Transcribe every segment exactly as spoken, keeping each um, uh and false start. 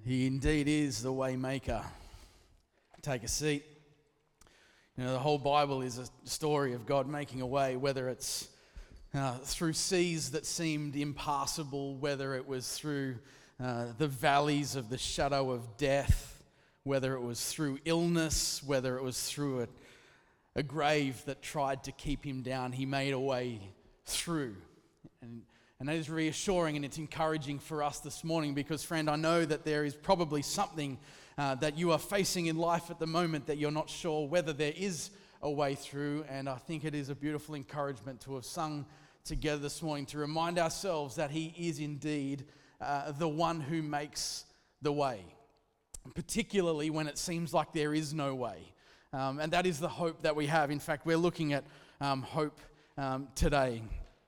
He indeed is the way maker. Take a seat. You know, the whole Bible is a story of God making a way, whether it's uh, through seas that seemed impassable, whether it was through uh, the valleys of the shadow of death, whether it was through illness, whether it was through a, a grave that tried to keep him down. He made a way through. And And that is reassuring and it's encouraging for us this morning because, friend, I know that there is probably something uh, that you are facing in life at the moment that you're not sure whether there is a way through. And I think it is a beautiful encouragement to have sung together this morning to remind ourselves that He is indeed uh, the one who makes the way, particularly when it seems like there is no way. Um, and that is the hope that we have. In fact, we're looking at um, hope um, today.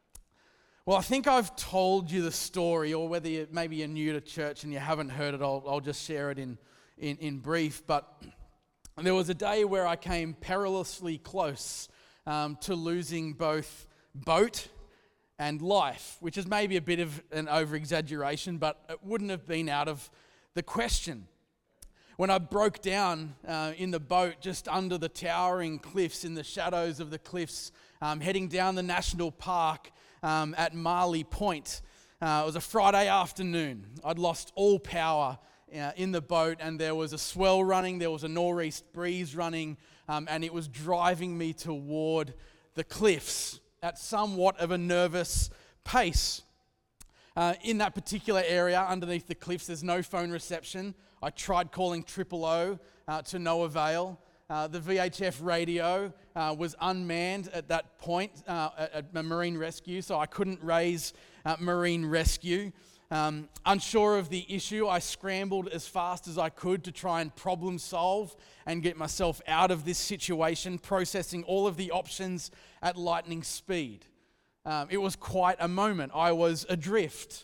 Well, I think I've told you the story, or whether you, maybe you're new to church and you haven't heard it, I'll, I'll just share it in, in, in brief. But there was a day where I came perilously close um, to losing both boat and life, which is maybe a bit of an over-exaggeration, but it wouldn't have been out of the question. When I broke down uh, in the boat just under the towering cliffs, in the shadows of the cliffs, um, heading down the national park, Um, at Marley Point. Uh, it was a Friday afternoon. I'd lost all power uh, in the boat, and there was a swell running, there was a nor'east breeze running, um, and it was driving me toward the cliffs at somewhat of a nervous pace. Uh, in that particular area, underneath the cliffs, there's no phone reception. I tried calling triple O uh, to no avail. Uh, the V H F radio uh, was unmanned at that point uh, at, at Marine Rescue, so I couldn't raise uh, Marine Rescue. Um, unsure of the issue, I scrambled as fast as I could to try and problem solve and get myself out of this situation, processing all of the options at lightning speed. Um, it was quite a moment. I was adrift.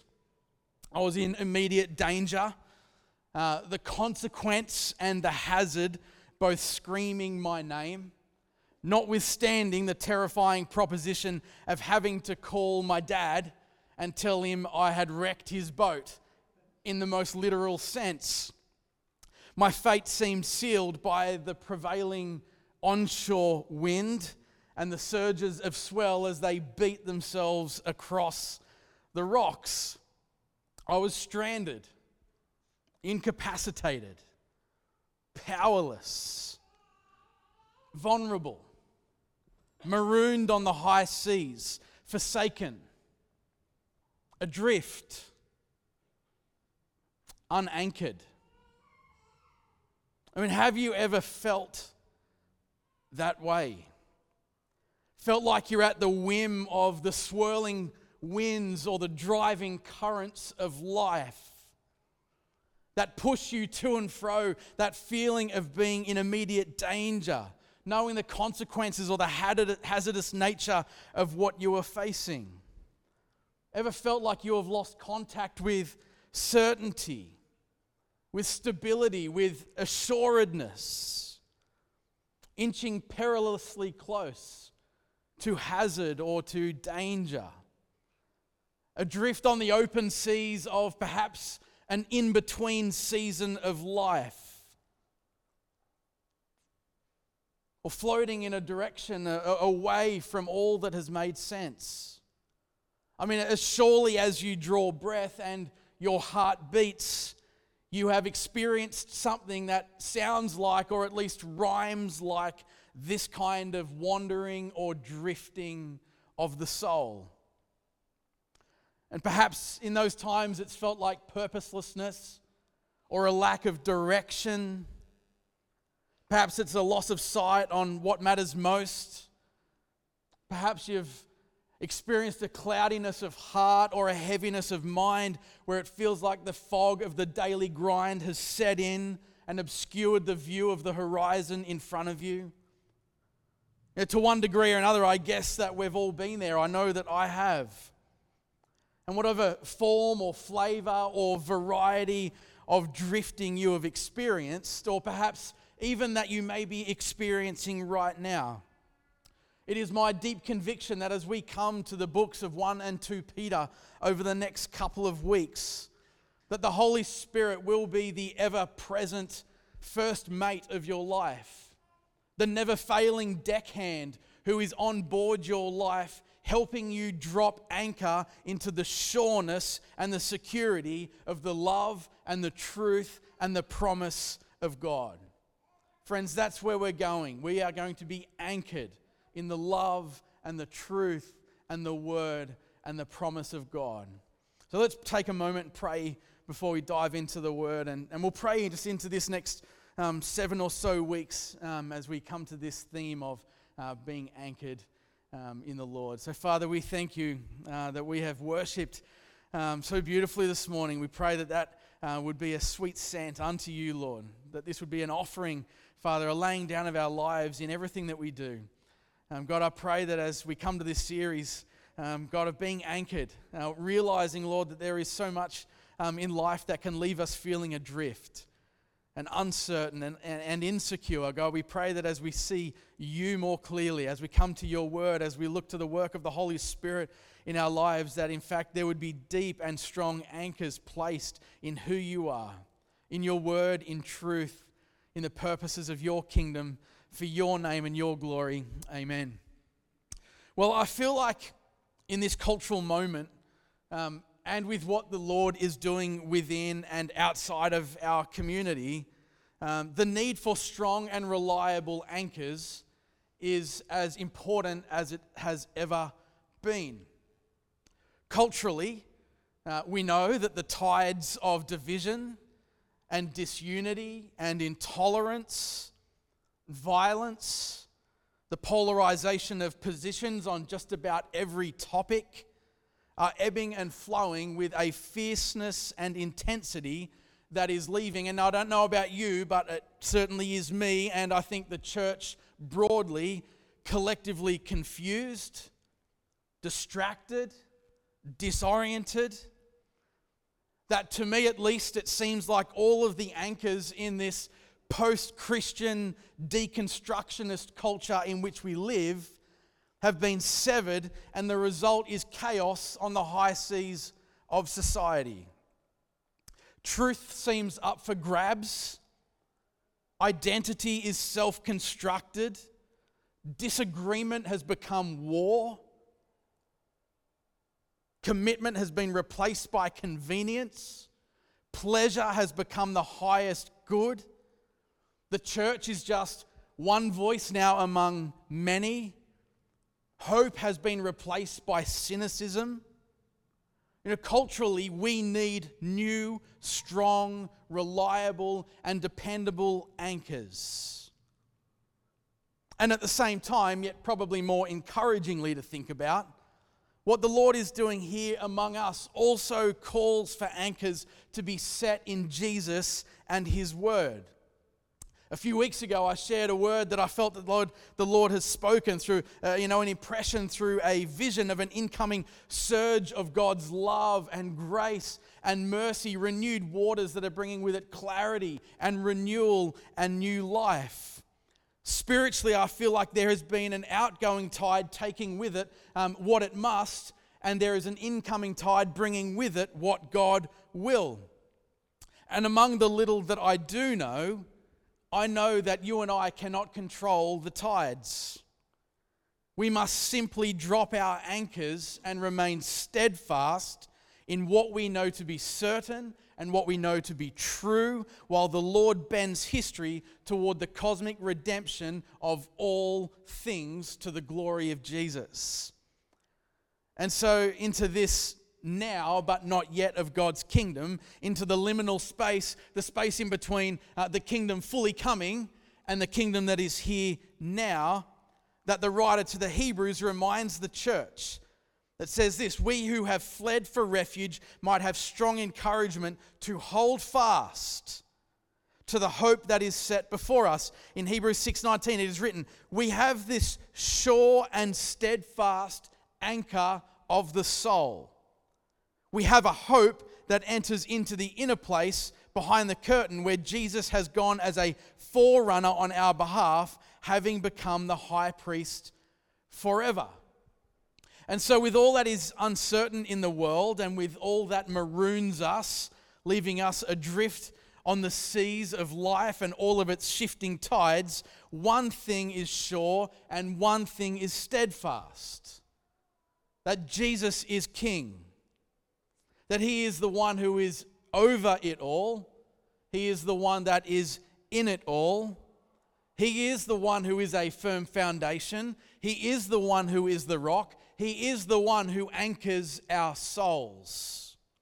I was in immediate danger. Uh, the consequence and the hazard both screaming my name, notwithstanding the terrifying proposition of having to call my dad and tell him I had wrecked his boat in the most literal sense. My fate seemed sealed by the prevailing onshore wind and the surges of swell as they beat themselves across the rocks. I was stranded, incapacitated, powerless, vulnerable, marooned on the high seas, forsaken, adrift, unanchored. I mean, have you ever felt that way? Felt like you're at the whim of the swirling winds or the driving currents of life that push you to and fro, that feeling of being in immediate danger, knowing the consequences or the hazardous nature of what you are facing? Ever felt like you have lost contact with certainty, with stability, with assuredness, inching perilously close to hazard or to danger? Adrift on the open seas of perhaps an in-between season of life, or floating in a direction a- away from all that has made sense. I mean, as surely as you draw breath and your heart beats, you have experienced something that sounds like, or at least rhymes like, this kind of wandering or drifting of the soul. And perhaps in those times it's felt like purposelessness or a lack of direction. Perhaps it's a loss of sight on what matters most. Perhaps you've experienced a cloudiness of heart or a heaviness of mind where it feels like the fog of the daily grind has set in and obscured the view of the horizon in front of you. You know, to one degree or another, I guess that we've all been there. I know that I have. And whatever form or flavor or variety of drifting you have experienced, or perhaps even that you may be experiencing right now, it is my deep conviction that as we come to the books of First and Second Peter over the next couple of weeks, that the Holy Spirit will be the ever-present first mate of your life, the never-failing deckhand who is on board your life, helping you drop anchor into the sureness and the security of the love and the truth and the promise of God. Friends, that's where we're going. We are going to be anchored in the love and the truth and the word and the promise of God. So let's take a moment and pray before we dive into the word. And, and we'll pray just into this next um, seven or so weeks um, as we come to this theme of uh, being anchored um, in the Lord. So Father, we thank you uh, that we have worshipped um, so beautifully this morning. We pray that that uh, would be a sweet scent unto you, Lord. That this would be an offering, Father, a laying down of our lives in everything that we do. Um, God, I pray that as we come to this series, um, God, of being anchored, uh, realizing, Lord, that there is so much um, in life that can leave us feeling adrift and uncertain and, and, and insecure. God, we pray that as we see you more clearly, as we come to your word, as we look to the work of the Holy Spirit in our lives, that in fact there would be deep and strong anchors placed in who you are, in your word, in truth, in the purposes of your kingdom, for your name and your glory. Amen. Well, I feel like in this cultural moment, um, and with what the Lord is doing within and outside of our community, um, the need for strong and reliable anchors is as important as it has ever been. Culturally, uh, we know that the tides of division and disunity and intolerance, violence, the polarization of positions on just about every topic are ebbing and flowing with a fierceness and intensity that is leaving. And I don't know about you, but it certainly is me, and I think the church broadly, collectively confused, distracted, disoriented. That to me at least, it seems like all of the anchors in this post-Christian deconstructionist culture in which we live have been severed, and the result is chaos on the high seas of society. Truth seems up for grabs. Identity is self-constructed. Disagreement has become war. Commitment has been replaced by convenience. Pleasure has become the highest good. The church is just one voice now among many. Hope has been replaced by cynicism. You know, culturally, we need new, strong, reliable, and dependable anchors. And at the same time, yet probably more encouragingly to think about, what the Lord is doing here among us also calls for anchors to be set in Jesus and His Word. A few weeks ago, I shared a word that I felt that the Lord, the Lord has spoken through, uh, you know, an impression through a vision of an incoming surge of God's love and grace and mercy, renewed waters that are bringing with it clarity and renewal and new life. Spiritually, I feel like there has been an outgoing tide taking with it um, what it must, and there is an incoming tide bringing with it what God will. And among the little that I do know, I know that you and I cannot control the tides. We must simply drop our anchors and remain steadfast in what we know to be certain and what we know to be true, while the Lord bends history toward the cosmic redemption of all things to the glory of Jesus. And so into this now, but not yet of God's kingdom, into the liminal space, the space in between uh, the kingdom fully coming and the kingdom that is here now, that the writer to the Hebrews reminds the church that says this: we who have fled for refuge might have strong encouragement to hold fast to the hope that is set before us. In Hebrews six nineteen it is written, we have this sure and steadfast anchor of the soul. We have a hope that enters into the inner place behind the curtain where Jesus has gone as a forerunner on our behalf, having become the high priest forever. And so with all that is uncertain in the world and with all that maroons us, leaving us adrift on the seas of life and all of its shifting tides, one thing is sure and one thing is steadfast: that Jesus is King, that He is the one who is over it all, He is the one that is in it all, He is the one who is a firm foundation, He is the one who is the rock, He is the one who anchors our souls.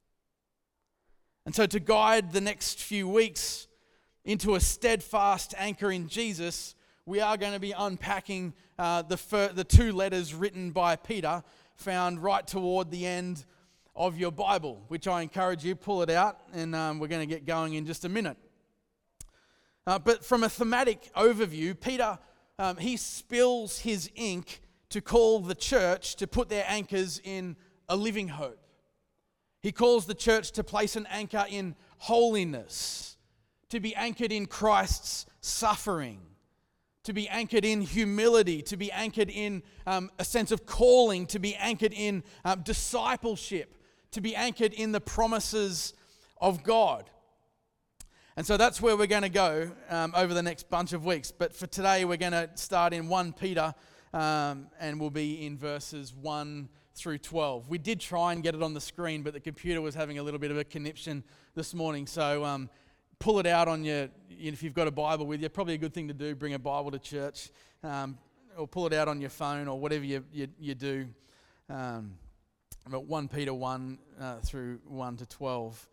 And so to guide the next few weeks into a steadfast anchor in Jesus, we are going to be unpacking uh, the, fir- the two letters written by Peter, found right toward the end of your Bible, which I encourage you, pull it out, and um, we're going to get going in just a minute. Uh, but from a thematic overview, Peter, um, he spills his ink to call the church to put their anchors in a living hope. He calls the church to place an anchor in holiness, to be anchored in Christ's suffering, to be anchored in humility, to be anchored in um, a sense of calling, to be anchored in um, discipleship, to be anchored in the promises of God. And so that's where we're going to go um, over the next bunch of weeks. But for today, we're going to start in First Peter, um, and we'll be in verses one through twelve. We did try and get it on the screen, but the computer was having a little bit of a conniption this morning. So um, pull it out on your, if you've got a Bible with you, probably a good thing to do, bring a Bible to church, um, or pull it out on your phone or whatever you, you, you do. Um, but First Peter one uh, through one to twelve.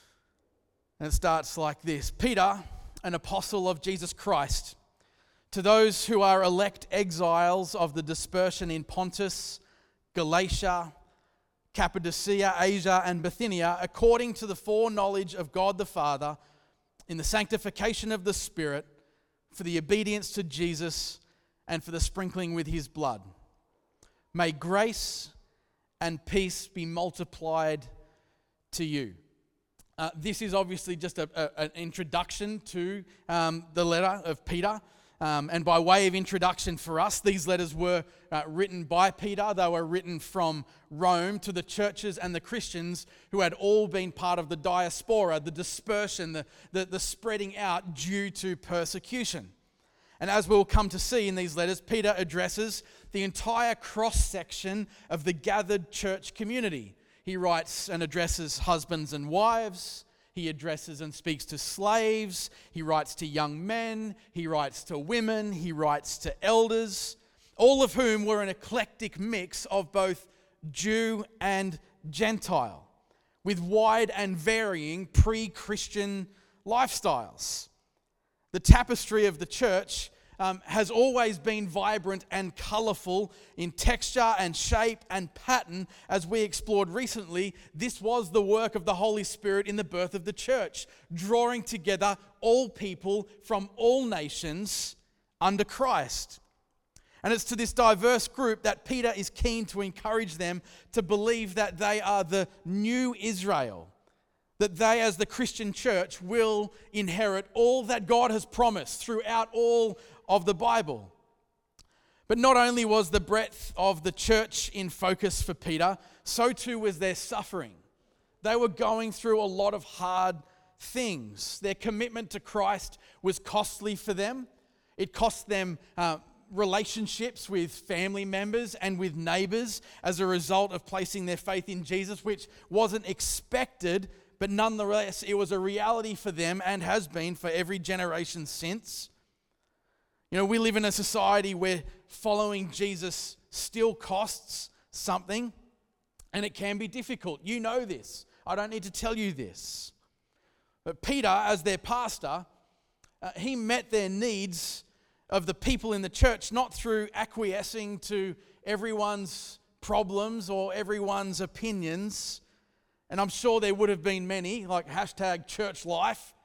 And it starts like this: Peter, an apostle of Jesus Christ, to those who are elect exiles of the dispersion in Pontus, Galatia, Cappadocia, Asia, and Bithynia, according to the foreknowledge of God the Father, in the sanctification of the Spirit, for the obedience to Jesus, and for the sprinkling with His blood. May grace and peace be multiplied to you. Uh, this is obviously just a, a, an introduction to um, the letter of Peter. Um, and by way of introduction for us, these letters were uh, written by Peter. They were written from Rome to the churches and the Christians who had all been part of the diaspora, the dispersion, the, the, the spreading out due to persecution. And as we'll come to see in these letters, Peter addresses the entire cross-section of the gathered church community. He writes and addresses husbands and wives. He addresses and speaks to slaves. He writes to young men. He writes to women. He writes to elders, all of whom were an eclectic mix of both Jew and Gentile, with wide and varying pre-Christian lifestyles. The tapestry of the church um, has always been vibrant and colourful in texture and shape and pattern. As we explored recently, this was the work of the Holy Spirit in the birth of the church, drawing together all people from all nations under Christ. And it's to this diverse group that Peter is keen to encourage them to believe that they are the new Israel, that they as the Christian church will inherit all that God has promised throughout all of the Bible. But not only was the breadth of the church in focus for Peter, so too was their suffering. They were going through a lot of hard things. Their commitment to Christ was costly for them. It cost them uh, relationships with family members and with neighbors as a result of placing their faith in Jesus, which wasn't expected, but nonetheless, it was a reality for them and has been for every generation since. You know, we live in a society where following Jesus still costs something, and it can be difficult. You know this. I don't need to tell you this. But Peter, as their pastor, uh, he met their needs of the people in the church not through acquiescing to everyone's problems or everyone's opinions. And I'm sure there would have been many, like hashtag church life.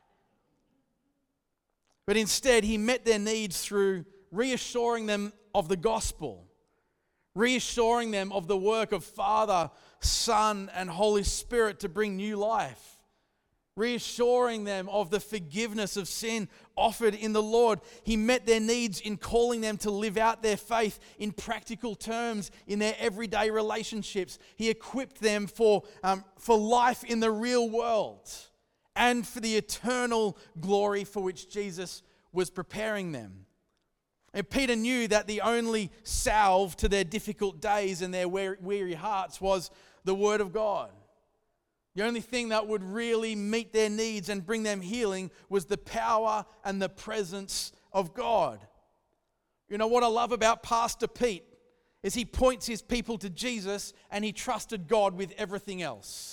But instead, he met their needs through reassuring them of the gospel, reassuring them of the work of Father, Son, and Holy Spirit to bring new life, reassuring them of the forgiveness of sin offered in the Lord. He met their needs in calling them to live out their faith in practical terms in their everyday relationships. He equipped them for, um, for life in the real world and for the eternal glory for which Jesus was preparing them. And Peter knew that the only salve to their difficult days and their weary hearts was the Word of God. The only thing that would really meet their needs and bring them healing was the power and the presence of God. You know what I love about Pastor Pete is he points his people to Jesus and he trusted God with everything else.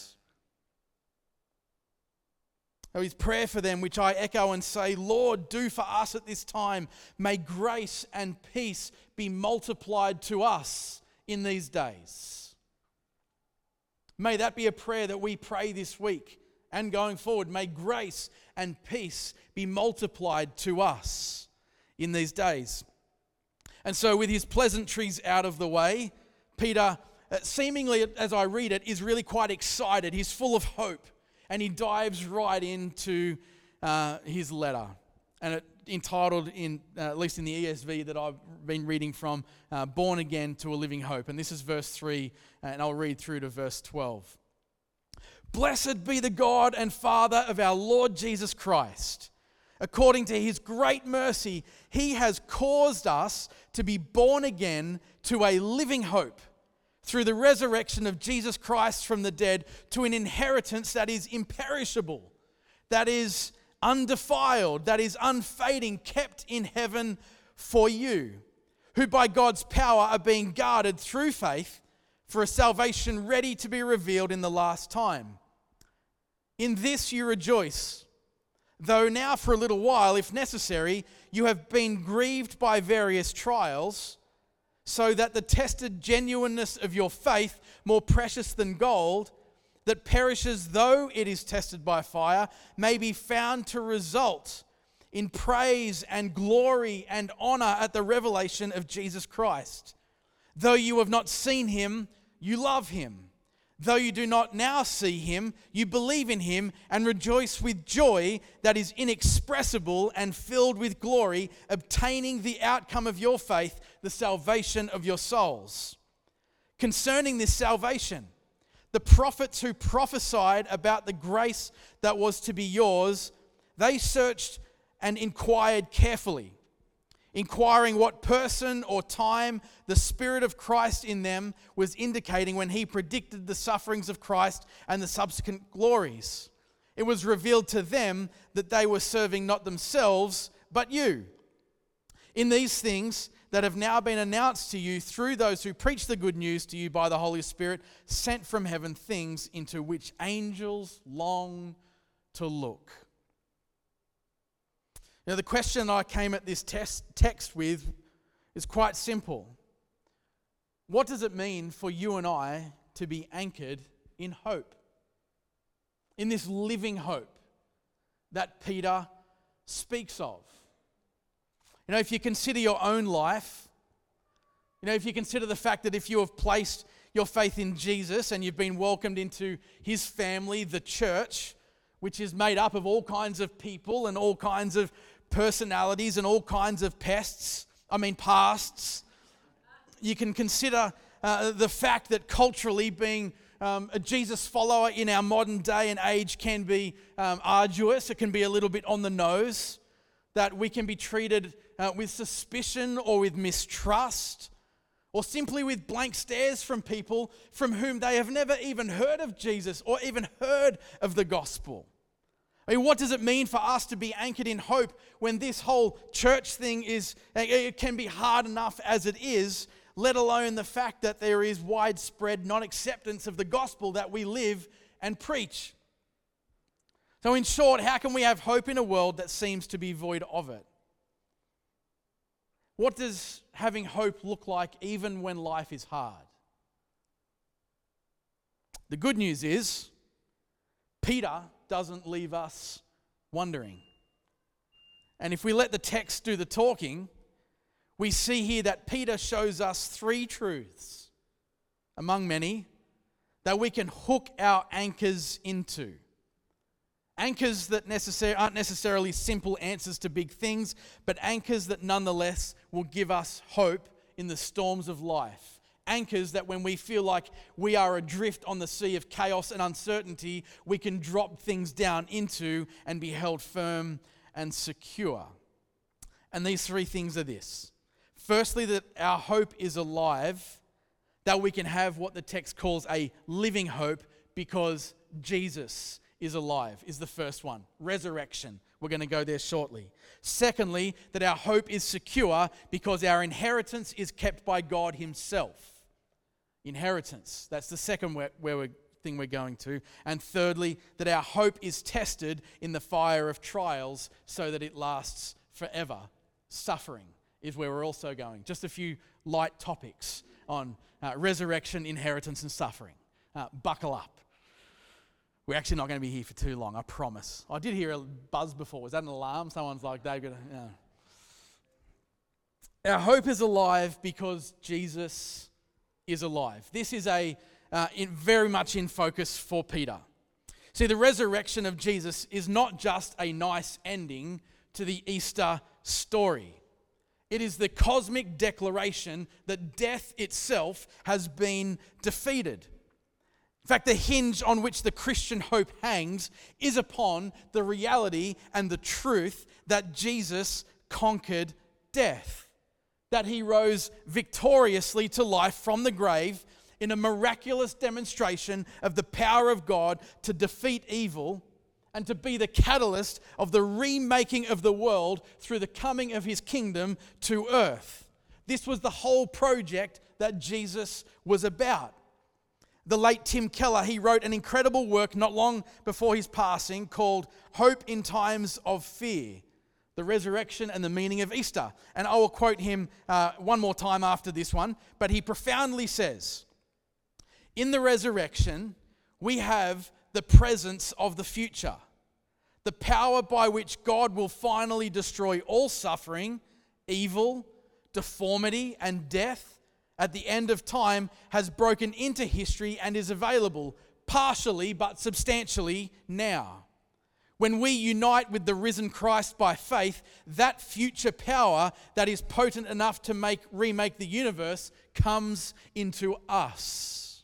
So his prayer for them, which I echo and say, Lord, do for us at this time. May grace and peace be multiplied to us in these days. May that be a prayer that we pray this week and going forward. May grace and peace be multiplied to us in these days. And so with his pleasantries out of the way, Peter, seemingly as I read it, is really quite excited. He's full of hope. And he dives right into uh, his letter, and it entitled, in uh, at least in the E S V that I've been reading from, uh, Born Again to a Living Hope. And this is verse three, and I'll read through to verse twelve. Blessed be the God and Father of our Lord Jesus Christ. According to his great mercy, he has caused us to be born again to a living hope, through the resurrection of Jesus Christ from the dead, to an inheritance that is imperishable, that is undefiled, that is unfading, kept in heaven for you, who by God's power are being guarded through faith for a salvation ready to be revealed in the last time. In this you rejoice, though now for a little while, if necessary, you have been grieved by various trials, so that the tested genuineness of your faith, more precious than gold, that perishes though it is tested by fire, may be found to result in praise and glory and honor at the revelation of Jesus Christ. Though you have not seen him, you love him. Though you do not now see him, you believe in him and rejoice with joy that is inexpressible and filled with glory, obtaining the outcome of your faith, the salvation of your souls. Concerning this salvation, the prophets who prophesied about the grace that was to be yours, they searched and inquired carefully, inquiring what person or time the Spirit of Christ in them was indicating when he predicted the sufferings of Christ and the subsequent glories. It was revealed to them that they were serving not themselves, but you. In these things that have now been announced to you through those who preach the good news to you by the Holy Spirit, sent from heaven, things into which angels long to look. Now, the question I came at this test, text with is quite simple. What does it mean for you and I to be anchored in hope? In this living hope that Peter speaks of. You know, if you consider your own life, you know, if you consider the fact that if you have placed your faith in Jesus and you've been welcomed into his family, the church, which is made up of all kinds of people and all kinds of personalities and all kinds of pests, I mean pasts. You can consider uh, the fact that culturally being um, a Jesus follower in our modern day and age can be um, arduous. It can be a little bit on the nose, that we can be treated uh, with suspicion or with mistrust, or simply with blank stares from people from whom they have never even heard of Jesus or even heard of the gospel. I mean, what does it mean for us to be anchored in hope when this whole church thing is, it can be hard enough as it is, let alone the fact that there is widespread non-acceptance of the gospel that we live and preach. So in short, how can we have hope in a world that seems to be void of it? What does having hope look like even when life is hard? The good news is, Peter doesn't leave us wondering. And if we let the text do the talking, we see here that Peter shows us three truths, among many, that we can hook our anchors into. Anchors that necessar- aren't necessarily simple answers to big things, but anchors that nonetheless will give us hope in the storms of life. anchors that when we feel like we are adrift on the sea of chaos and uncertainty, we can drop things down into and be held firm and secure. And these three things are this. Firstly, that our hope is alive, that we can have what the text calls a living hope because Jesus is alive, is the first one. Resurrection. We're going to go there shortly. Secondly, that our hope is secure because our inheritance is kept by God himself. Inheritance. That's the second where, where we're, thing we're going to. And thirdly, that our hope is tested in the fire of trials so that it lasts forever. Suffering is where we're also going. Just a few light topics on uh, resurrection, inheritance, and suffering. Uh, buckle up. We're actually not going to be here for too long, I promise. I did hear a buzz before. Was that an alarm? Someone's like, they've got to, yeah. Our hope is alive because Jesus is alive. This is a uh, in, very much in focus for Peter. See, the resurrection of Jesus is not just a nice ending to the Easter story. It is the cosmic declaration that death itself has been defeated. In fact, the hinge on which the Christian hope hangs is upon the reality and the truth that Jesus conquered death, that he rose victoriously to life from the grave in a miraculous demonstration of the power of God to defeat evil and to be the catalyst of the remaking of the world through the coming of his kingdom to earth. This was the whole project that Jesus was about. The late Tim Keller, he wrote an incredible work not long before his passing called Hope in Times of Fear, the Resurrection and the Meaning of Easter. And I will quote him uh, one more time after this one, but he profoundly says, in the resurrection, we have the presence of the future, the power by which God will finally destroy all suffering, evil, deformity, and death at the end of time has broken into history and is available partially but substantially now. When we unite with the risen Christ by faith, that future power that is potent enough to make remake the universe comes into us.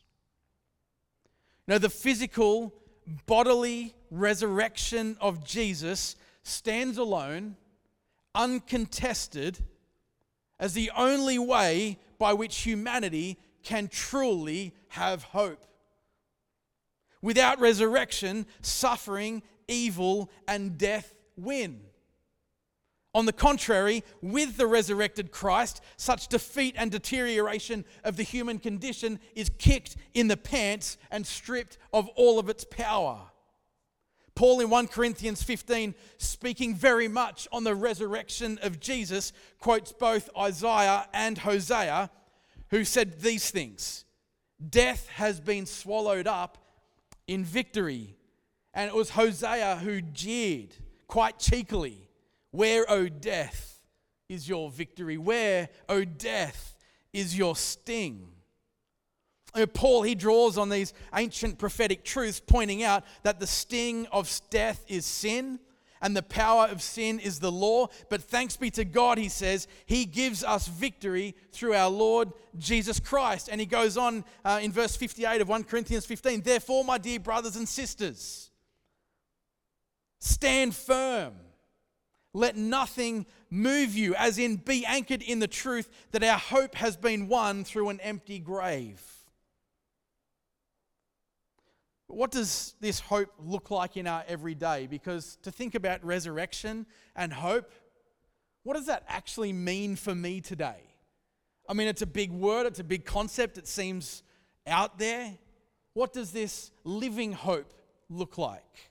Now, the physical, bodily resurrection of Jesus stands alone, uncontested, as the only way by which humanity can truly have hope. Without resurrection, suffering, evil, and death win. On the contrary, with the resurrected Christ, such defeat and deterioration of the human condition is kicked in the pants and stripped of all of its power. Paul in First Corinthians fifteen, speaking very much on the resurrection of Jesus, quotes both Isaiah and Hosea, who said these things. Death has been swallowed up in victory. And it was Hosea who jeered quite cheekily, where, O death, is your victory? Where, O death, is your sting? Paul, he draws on these ancient prophetic truths, pointing out that the sting of death is sin and the power of sin is the law. But thanks be to God, he says, he gives us victory through our Lord Jesus Christ. And he goes on uh, in verse fifty-eight of First Corinthians fifteen, therefore, my dear brothers and sisters, stand firm. Let nothing move you, as in be anchored in the truth that our hope has been won through an empty grave. What does this hope look like in our everyday? Because to think about resurrection and hope, what does that actually mean for me today? I mean, it's a big word, it's a big concept, it seems out there. What does this living hope look like?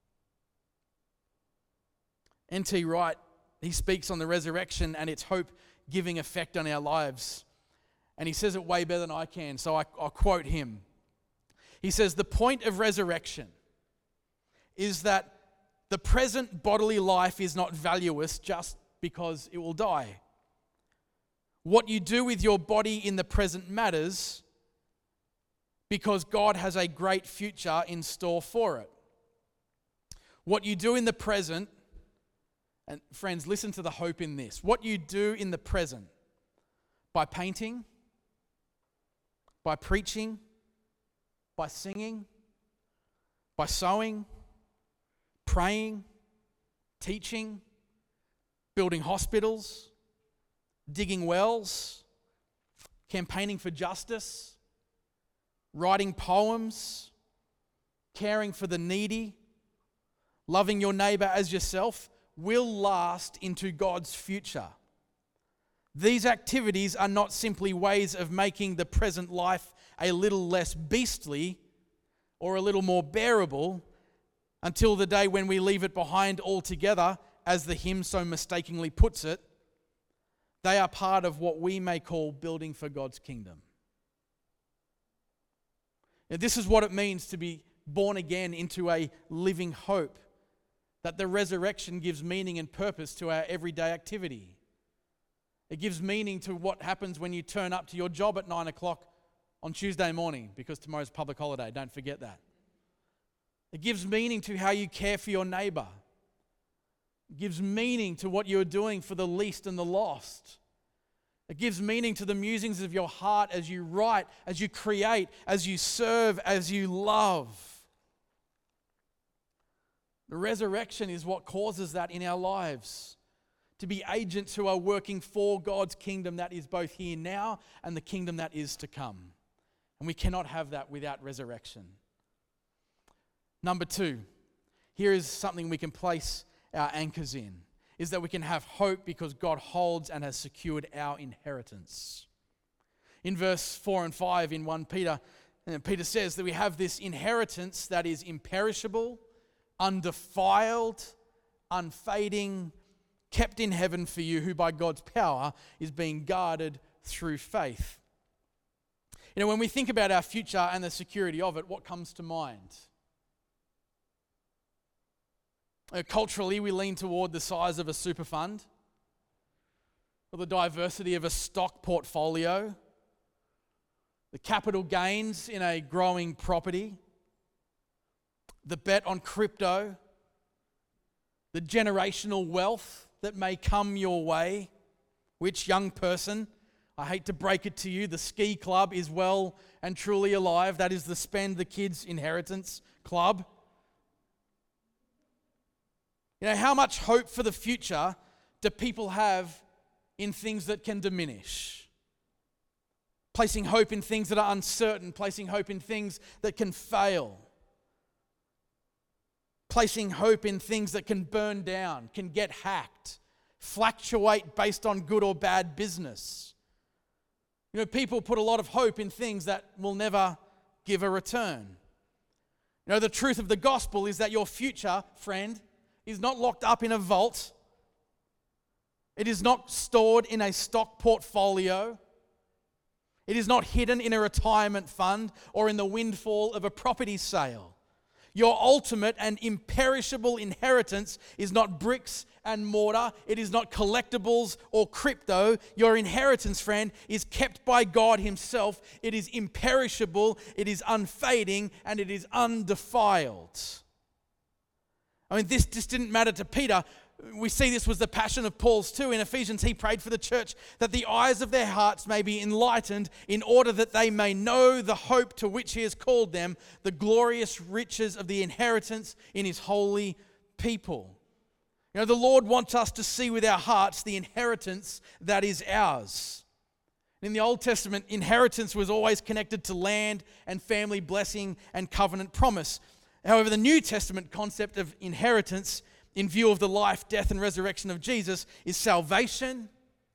N T Wright, he speaks on the resurrection and its hope-giving effect on our lives. And he says it way better than I can, so I, I'll quote him. He says, the point of resurrection is that the present bodily life is not valueless just because it will die. What you do with your body in the present matters because God has a great future in store for it. What you do in the present, and friends, listen to the hope in this. What you do in the present by painting, by preaching, by singing, by sowing, praying, teaching, building hospitals, digging wells, campaigning for justice, writing poems, caring for the needy, loving your neighbor as yourself, will last into God's future. These activities are not simply ways of making the present life a little less beastly or a little more bearable until the day when we leave it behind altogether, as the hymn so mistakenly puts it. They are part of what we may call building for God's kingdom. Now, this is what it means to be born again into a living hope, that the resurrection gives meaning and purpose to our everyday activity. It gives meaning to what happens when you turn up to your job at nine o'clock on Tuesday morning, because tomorrow's public holiday, don't forget that. It gives meaning to how you care for your neighbor. It gives meaning to what you're doing for the least and the lost. It gives meaning to the musings of your heart as you write, as you create, as you serve, as you love. The resurrection is what causes that in our lives. To be agents who are working for God's kingdom that is both here now and the kingdom that is to come. And we cannot have that without resurrection. Number two, here is something we can place our anchors in, is that we can have hope because God holds and has secured our inheritance. In verse four and five in First Peter, Peter says that we have this inheritance that is imperishable, undefiled, unfading, kept in heaven for you, who by God's power is being guarded through faith. You know, when we think about our future and the security of it, what comes to mind? Uh, culturally, we lean toward the size of a super fund, or the diversity of a stock portfolio, the capital gains in a growing property, the bet on crypto, the generational wealth that may come your way. Which young person, I hate to break it to you, the ski club is well and truly alive. That is the Spend the Kids Inheritance Club. You know, how much hope for the future do people have in things that can diminish? Placing hope in things that are uncertain, placing hope in things that can fail. Placing hope in things that can burn down, can get hacked, fluctuate based on good or bad business. You know, people put a lot of hope in things that will never give a return. You know, the truth of the gospel is that your future, friend, is not locked up in a vault. It is not stored in a stock portfolio. It is not hidden in a retirement fund or in the windfall of a property sale. Your ultimate and imperishable inheritance is not bricks and mortar. It is not collectibles or crypto. Your inheritance, friend, is kept by God Himself. It is imperishable, it is unfading, and it is undefiled. I mean, this just didn't matter to Peter. We see this was the passion of Paul's too. In Ephesians, he prayed for the church that the eyes of their hearts may be enlightened, in order that they may know the hope to which He has called them, the glorious riches of the inheritance in His holy people. You know, the Lord wants us to see with our hearts the inheritance that is ours. In the Old Testament, inheritance was always connected to land and family blessing and covenant promise. However, the New Testament concept of inheritance, in view of the life, death, and resurrection of Jesus, is salvation.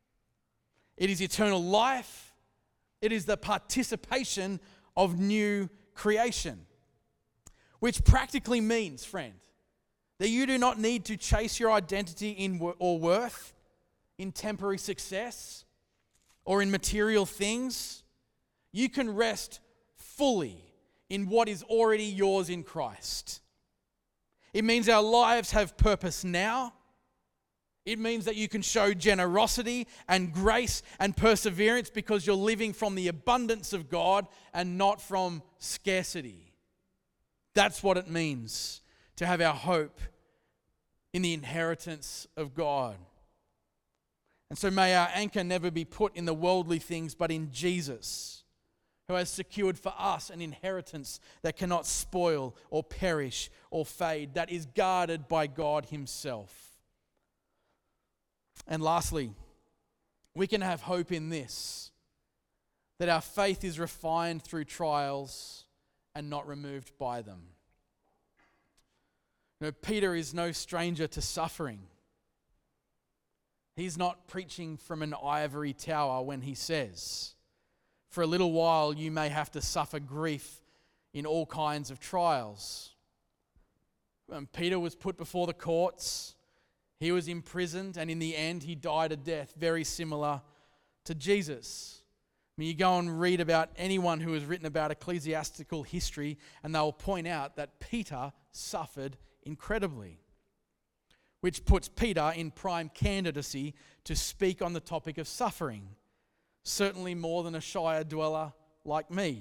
It is eternal life. It is the participation of new creation. Which practically means, friend, that you do not need to chase your identity in or worth in temporary success or in material things. You can rest fully in what is already yours in Christ. It means our lives have purpose now. It means that you can show generosity and grace and perseverance because you're living from the abundance of God and not from scarcity. That's what it means to have our hope in the inheritance of God. And so may our anchor never be put in the worldly things, but in Jesus, who has secured for us an inheritance that cannot spoil or perish or fade, that is guarded by God himself. And lastly, we can have hope in this, that our faith is refined through trials and not removed by them. You know, Peter is no stranger to suffering. He's not preaching from an ivory tower when he says, for a little while you may have to suffer grief in all kinds of trials. When Peter was put before the courts, he was imprisoned, and in the end he died a death very similar to Jesus. I mean, you go and read about anyone who has written about ecclesiastical history, and they'll point out that Peter suffered incredibly, which puts Peter in prime candidacy to speak on the topic of suffering, certainly more than a shire dweller like me.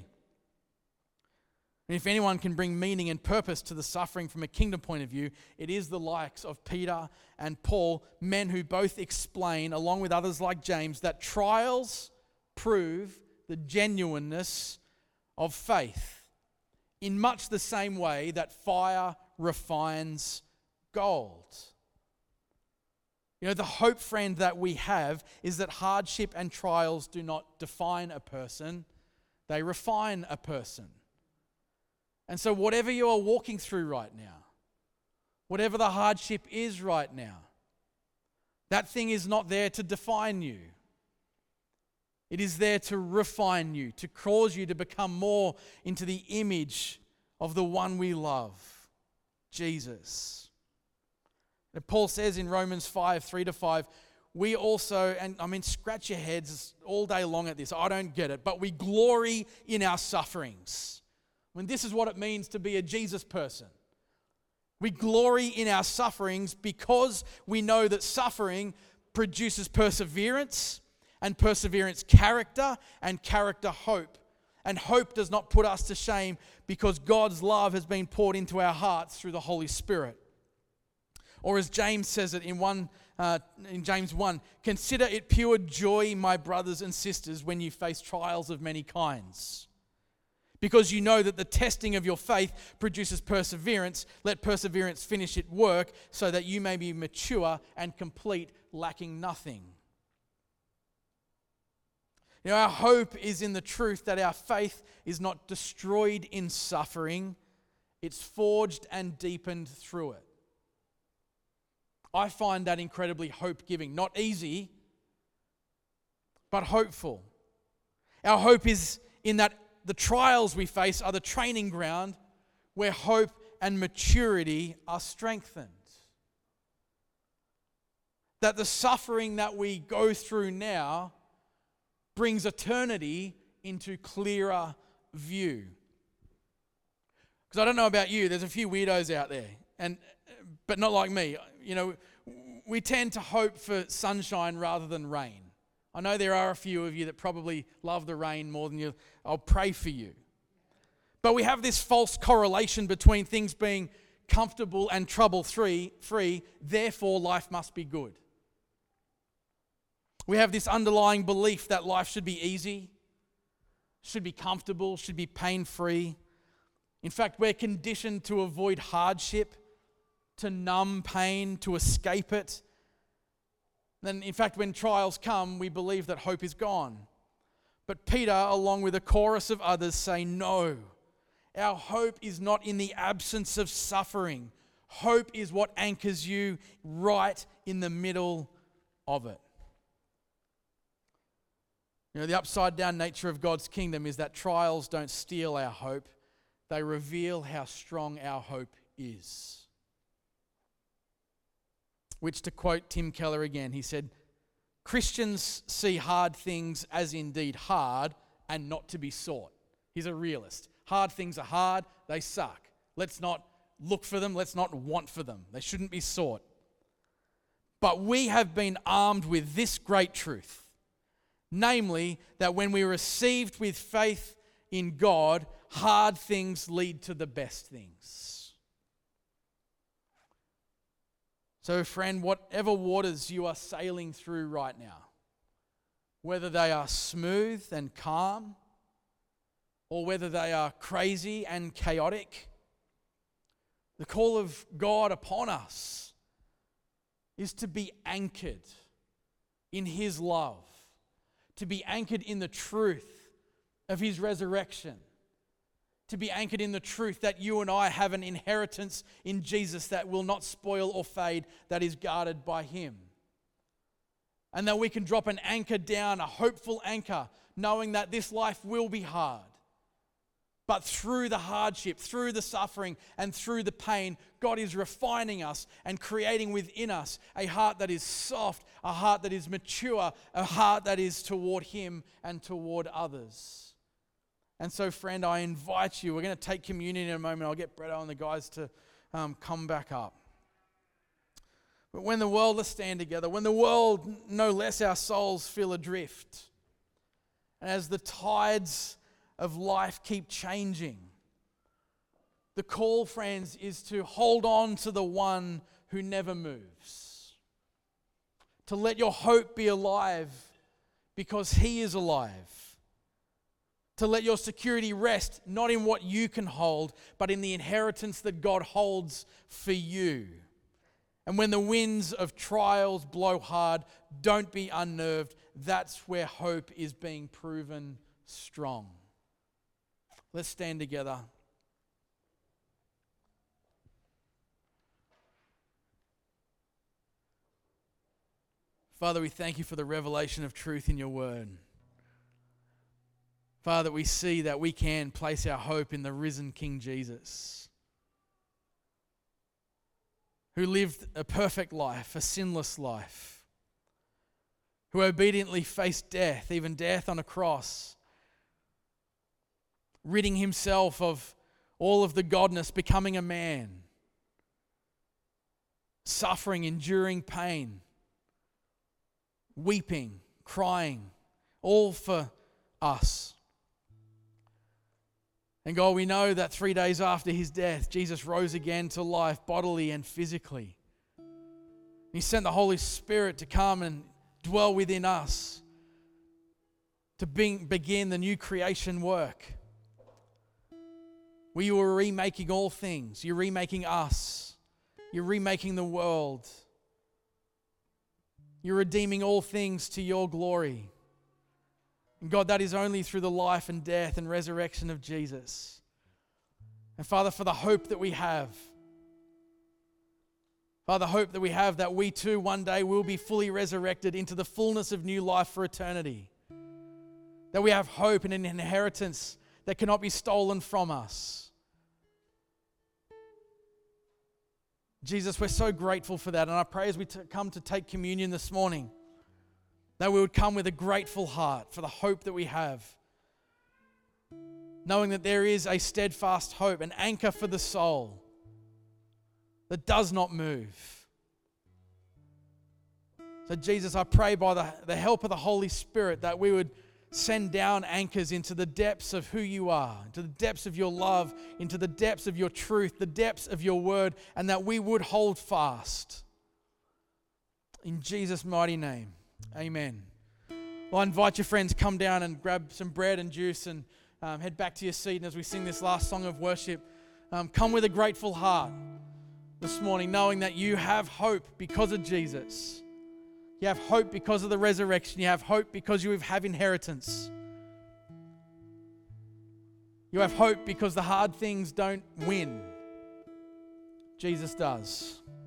And if anyone can bring meaning and purpose to the suffering from a kingdom point of view, it is the likes of Peter and Paul, men who both explain, along with others like James, that trials prove the genuineness of faith in much the same way that fire refines gold. You know, the hope, friend, that we have is that hardship and trials do not define a person, they refine a person. And so whatever you are walking through right now, whatever the hardship is right now, that thing is not there to define you. It is there to refine you, to cause you to become more into the image of the one we love, Jesus. And Paul says in Romans five, three to five, we also, and I mean, scratch your heads all day long at this, I don't get it, but we glory in our sufferings. When this is what it means to be a Jesus person. We glory in our sufferings because we know that suffering produces perseverance, and perseverance character, and character hope. And hope does not put us to shame because God's love has been poured into our hearts through the Holy Spirit. Or as James says it in one uh, in James one, consider it pure joy, my brothers and sisters, when you face trials of many kinds. Because you know that the testing of your faith produces perseverance. Let perseverance finish its work so that you may be mature and complete, lacking nothing. You know, our hope is in the truth that our faith is not destroyed in suffering. It's forged and deepened through it. I find that incredibly hope-giving. Not easy, but hopeful. Our hope is in that the trials we face are the training ground where hope and maturity are strengthened. That the suffering that we go through now brings eternity into clearer view. Because I don't know about you, there's a few weirdos out there, and but not like me. You know, we tend to hope for sunshine rather than rain. I know there are a few of you that probably love the rain more than you. I'll pray for you. But we have this false correlation between things being comfortable and trouble-free, free, therefore life must be good. We have this underlying belief that life should be easy, should be comfortable, should be pain-free. In fact, we're conditioned to avoid hardship, to numb pain, to escape it. Then, in fact, when trials come, we believe that hope is gone. But Peter, along with a chorus of others, say, no, our hope is not in the absence of suffering. Hope is what anchors you right in the middle of it. You know, the upside-down nature of God's kingdom is that trials don't steal our hope. They reveal how strong our hope is. Which, to quote Tim Keller again, he said, Christians see hard things as indeed hard and not to be sought. He's a realist. Hard things are hard, they suck. Let's not look for them, let's not want for them. They shouldn't be sought. But we have been armed with this great truth, namely that when we are received with faith in God, hard things lead to the best things. So, friend, whatever waters you are sailing through right now, whether they are smooth and calm, or whether they are crazy and chaotic, the call of God upon us is to be anchored in His love, to be anchored in the truth of His resurrection, to be anchored in the truth that you and I have an inheritance in Jesus that will not spoil or fade, that is guarded by Him. And that we can drop an anchor down, a hopeful anchor, knowing that this life will be hard. But through the hardship, through the suffering, and through the pain, God is refining us and creating within us a heart that is soft, a heart that is mature, a heart that is toward Him and toward others. And so, friend, I invite you, we're going to take communion in a moment. I'll get Bretto and the guys to um, come back up. But when the world, let's stand together, when the world, no less our souls, feel adrift, and as the tides of life keep changing, the call, friends, is to hold on to the one who never moves. To let your hope be alive because He is alive. To let your security rest not in what you can hold, but in the inheritance that God holds for you. And when the winds of trials blow hard, don't be unnerved. That's where hope is being proven strong. Let's stand together. Father, we thank You for the revelation of truth in Your word. Father, we see that we can place our hope in the risen King Jesus, who lived a perfect life, a sinless life, who obediently faced death, even death on a cross, ridding Himself of all of the godness, becoming a man, suffering, enduring pain, weeping, crying, all for us. And God, we know that three days after His death, Jesus rose again to life bodily and physically. He sent the Holy Spirit to come and dwell within us, to bring, begin the new creation work. Where You are remaking all things. You're remaking us. You're remaking the world. You're redeeming all things to Your glory. And God, that is only through the life and death and resurrection of Jesus. And Father, for the hope that we have, Father, hope that we have that we too one day will be fully resurrected into the fullness of new life for eternity. That we have hope and an inheritance that cannot be stolen from us. Jesus, we're so grateful for that. And I pray as we t- come to take communion this morning, that we would come with a grateful heart for the hope that we have, knowing that there is a steadfast hope, an anchor for the soul that does not move. So Jesus, I pray by the, the help of the Holy Spirit that we would send down anchors into the depths of who You are, into the depths of Your love, into the depths of Your truth, the depths of Your word, and that we would hold fast. In Jesus' mighty name. Amen. Well, I invite your friends, come down and grab some bread and juice and um, head back to your seat. And as we sing this last song of worship, um, come with a grateful heart this morning, knowing that you have hope because of Jesus. You have hope because of the resurrection. You have hope because you have inheritance. You have hope because the hard things don't win. Jesus does.